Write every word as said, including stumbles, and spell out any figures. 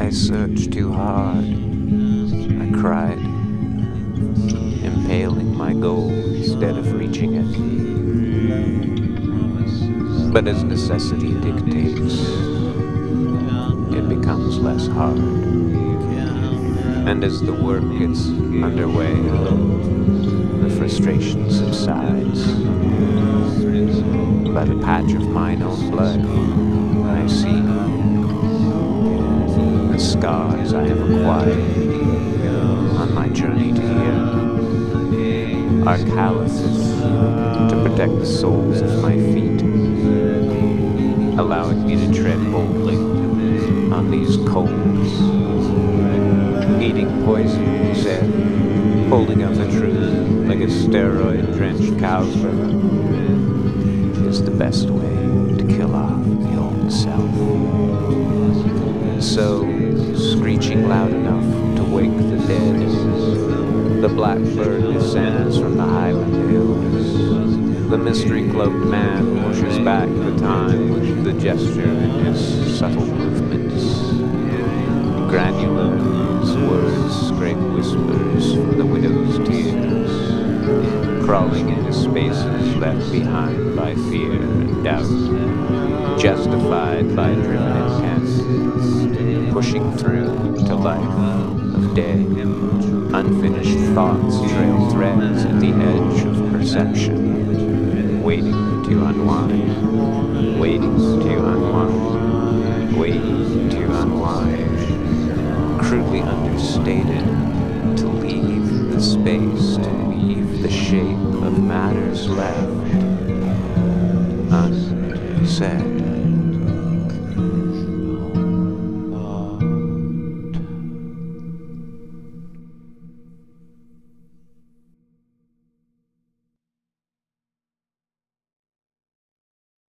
I searched too hard, I cried, impaling my goal instead of reaching it. But as necessity dictates, it becomes less hard. And as the work gets underway, the frustration subsides. By the patch of mine own blood, I see the scars I have acquired on my journey to here are calluses to protect the soles of my feet, allowing me to tread boldly on these coals. Eating poison, he said, holding up the truth like a steroid-drenched cow's liver, is the best way to kill off the old self. So, screeching loud enough to wake the dead, the blackbird descends from the highland hills. The mystery-cloaked man pushes back the time with the gesture in his subtle movements. Granular, his words scrape whispers from the widow's tears, crawling into spaces left behind by fear and doubt, justified by driven intent, pushing through to life of day. Unfinished thoughts trail threads at the edge of perception, waiting to unwind, waiting to unwind, waiting to unwind. Crudely understated, to leave the space, to leave the shape of matters left unsaid.